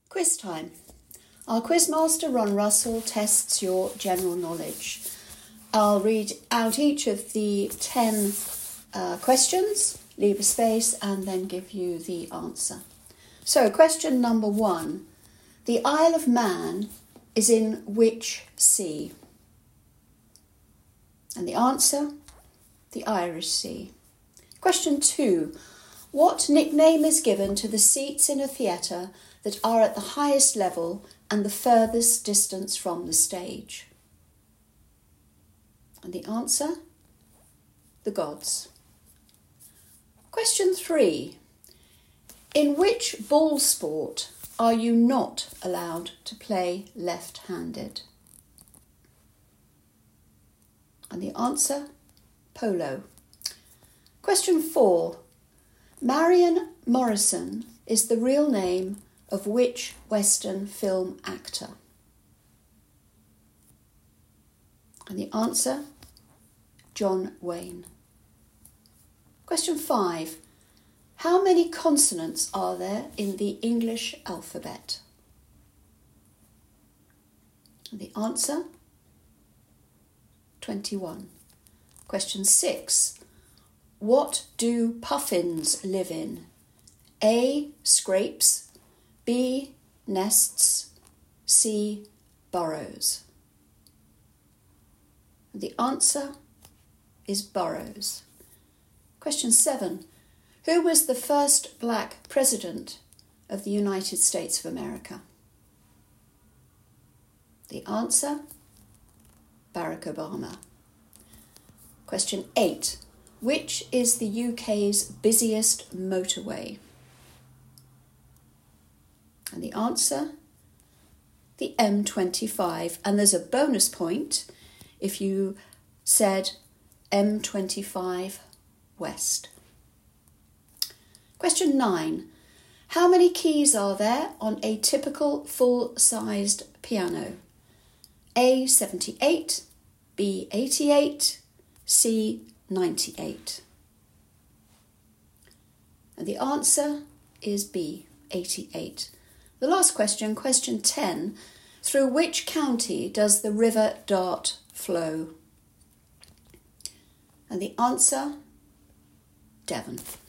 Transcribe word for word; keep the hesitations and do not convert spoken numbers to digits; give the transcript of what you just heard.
Quiz time. Our quizmaster Ron Russell tests your general knowledge. I'll read out each of the ten uh, questions, leave a space, and then give you the answer. So, question number one. The Isle of Man is in which sea? And the answer, the Irish Sea. Question two. What nickname is given to the seats in a theatre that are at the highest level and the furthest distance from the stage? And the answer, the gods. Question three. In which ball sport are you not allowed to play left-handed? And the answer, polo. Question four. Marion Morrison is the real name of which Western film actor? And the answer, John Wayne. Question five. How many consonants are there in the English alphabet? And the answer, twenty-one. Question six. What do puffins live in? A. Scrapes. B. Nests. C. Burrows. The answer is burrows. Question seven. Who was the first black president of the United States of America? The answer, Barack Obama. Question eight. Which is the U K's busiest motorway? And the answer, the M twenty-five. And there's a bonus point if you said M twenty-five West. Question nine. How many keys are there on a typical full-sized piano? A. seventy-eight, B. eighty-eight, C. ninety-eight. And the answer is B, eighty-eight. The last question, question ten. Through which county does the River Dart flow? And the answer, Devon.